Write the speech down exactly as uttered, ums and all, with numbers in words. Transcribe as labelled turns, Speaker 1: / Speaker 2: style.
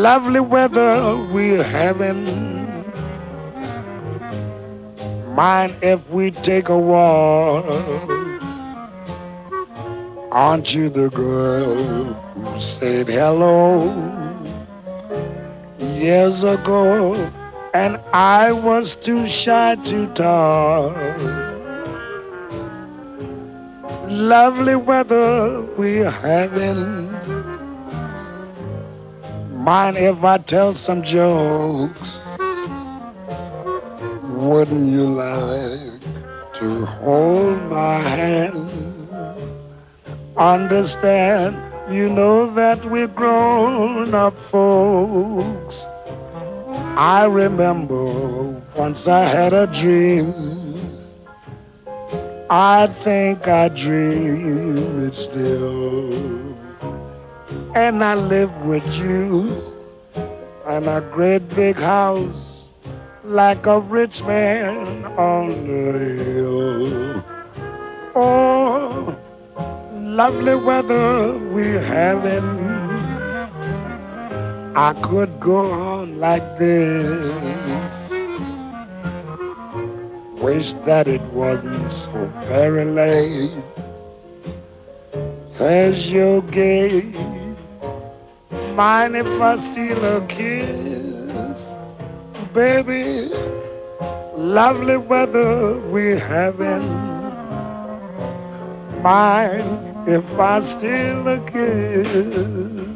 Speaker 1: Lovely weather we're having. Mind if we take a walk? Aren't you the girl who said hello years ago? And I was too shy to talk. Lovely weather we're having. Mind if I tell some jokes? Wouldn't you like to hold my hand? Understand, you know that we're grown up folks. I remember once I had a dream. I think I dream it still. And I live with you in a great big house like a rich man on the hill. Oh, lovely weather we're having. I could go on like this. Wish that it wasn't so very late. As your gate, mind if I steal a kiss? Baby, lovely weather we're having. Mind if I steal a kiss?